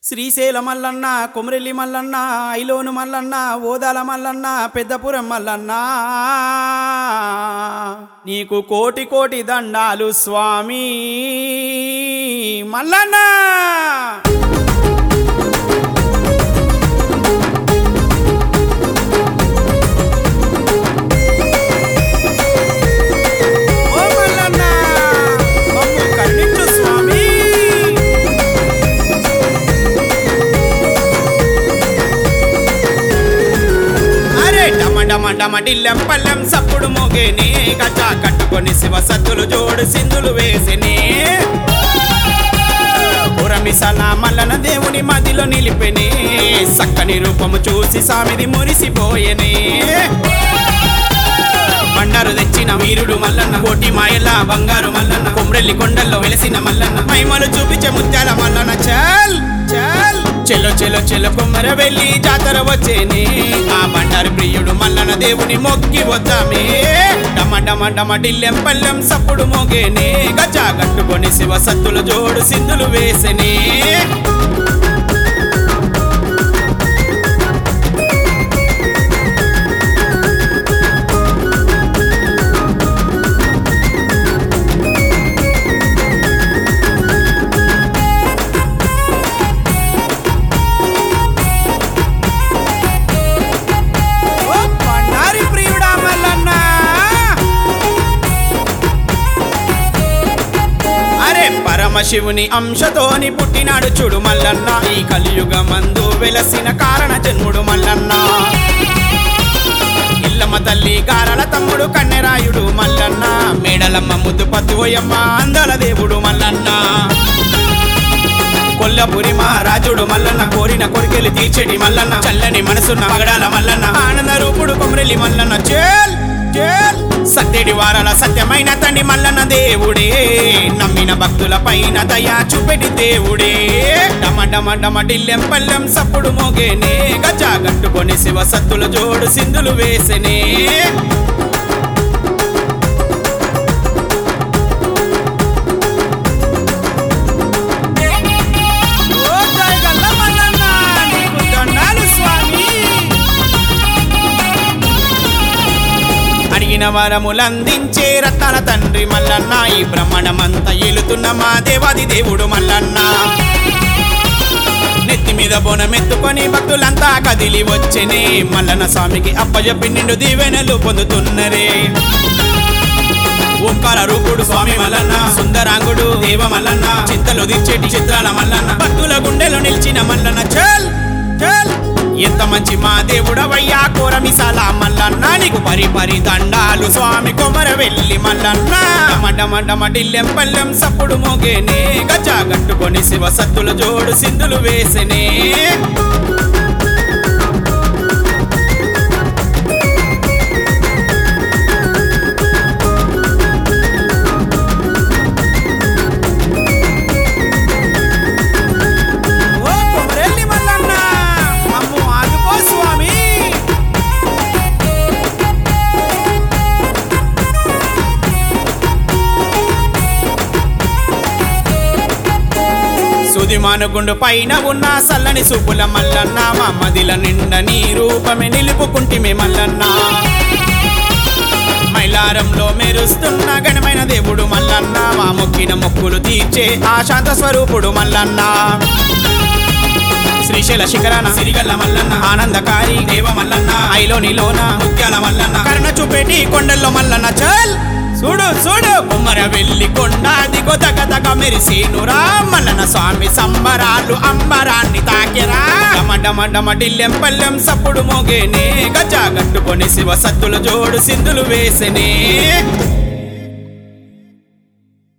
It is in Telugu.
శ్రీశైల మల్లన్న, కొమరెల్లి మల్లన్న, ఐలోను మల్లన్న, ఓదాల మల్లన్న, పెద్దపురం మల్లన్న, నీకు కోటి కోటి దండాలు స్వామి మల్లన్న. డమడిల్లెం పల్లెం సప్పుడు మోగేనే, గజా కట్టుకొని శివ సత్తులు జోడు సింధులు వేసినే. పురమిసల మల్లన దేవుని మదిలో నిలిపెనే, సక్కని రూపము చూసి సామిది మురిసిపోయేనే. బండారు తెచ్చిన వీరుడు మల్లన్న, కోటి మాయల బంగారు మల్లన్న, కొమ్రెల్లి కొండల్లో వెలిసిన మల్లన్న, మైమలు చూపించే ముత్యాల మల్లన్న. చల్ చల్ చెలో చెలో చెలో కొమ్మర వెళ్ళి జాతర వచ్చేనే, ఆ బండారు ప్రియుడు మల్లన దేవుని మొక్కి వద్దామే. డమ డమ డమ డిల్లెం పల్లెం సప్పుడు మోగేనే, గజా కట్టుకొని శివ సత్తులు జోడు సింధులు వేసెనే. పరమశివుని అంశతోని పుట్టినాడు చూడు మల్లన్న, ఈ కలియుగమందు వెలసిన కారణ జన్ముడు మల్లన్న. ఇల్లమ్మ తల్లి గారల తమ్ముడు కన్నెరాయుడు మల్లన్న, మేడలమ్మ ముద్దు పత్తువయ్యమ్మ అందల దేవుడు మల్లన్న. కొల్లపురి మహారాజుడు మల్లన్న, కోరిన కోరికెలు తీర్చెడి మల్లన్న, చల్లని మనసున్న మగడాల మల్లన్న, ఆనంద రూపుడు కొమరెల్లి మల్లన్న. చేల్ చేల్ సత్యడి వారాల సత్యమైన తండ్రి మల్లన్న దేవుడే, నమ్మిన భక్తుల పైన దయా చూపెటి దేవుడే. డమ డమ డమ డిల్లెం పల్లెం సప్పుడు మోగేనే, గజా కట్టుకొని శివ సత్తుల జోడు సింధులు వేసెనే. వరములందించే రత్నాల తండ్రి మల్లన్న, ఈ బ్రహ్మణమంతా ఏలుతున్న మా దేవాది దేవుడు మల్లన్న. నెత్తి మీద బోనమెత్తుకొని భక్తులంతా కదిలి వచ్చెనే, మల్లన్న స్వామికి అప్పజెప్పి నిండు దీవెనలు పొందుతున్నరే. ఓంకార రూపుడు స్వామి మల్లన్న, సుందరాంగుడు దేవ మల్లన్న, చింతలు దిర్చేటి చిత్రాల మల్లన్న, భక్తుల గుండెలో నిలిచిన మల్లన్న. చల్ చల్ ఎంత మంచి మా దేవుడవయ్యా కోరమిసాల మల్లన్న, నీకు పరి పరి దండాలు స్వామి కొమరవెల్లి మల్లన్న. డమ డమ డమ డిల్లెం పల్లెం సప్పుడు మోగేనే, గజా కట్టుకొని శివ సత్తుల జోడు సింధులు వేసెనే. మానుగుండు పైన ఉన్న సల్లని సూపుల మల్లన్న, మా మదిల నిండ నీ రూపమే నిలుపుకుంటిమే మల్లన్న. మైలారంలో మెరుస్తున్న ఘనమైన దేవుడు మల్లన్న, మా మొక్కిన మొక్కులు తీర్చే ఆ శాంత స్వరూపుడు మల్లన్న. శ్రీశైల శిఖరాన సిరిగల్ల మల్లన్న, ఆనందకారి దేవ మల్లన్న, ఐలోనిలోన ముత్యాల మల్లన్న, కరుణ చూపేటి కొండల్లో మల్లన్న. చల్ చూడు చూడు కొమ్మర వెళ్ళి కొండ దిగో దగదగ మెరిసేనురా, మల్లన్న స్వామి సంబరాలు అంబరాన్ని తాకెరా. డమ డమ డమ డిల్లెం పల్లెం సప్పుడు మోగేనే, గజా కట్టుకొని శివ సత్తుల జోడు సింధులు వేసెనే.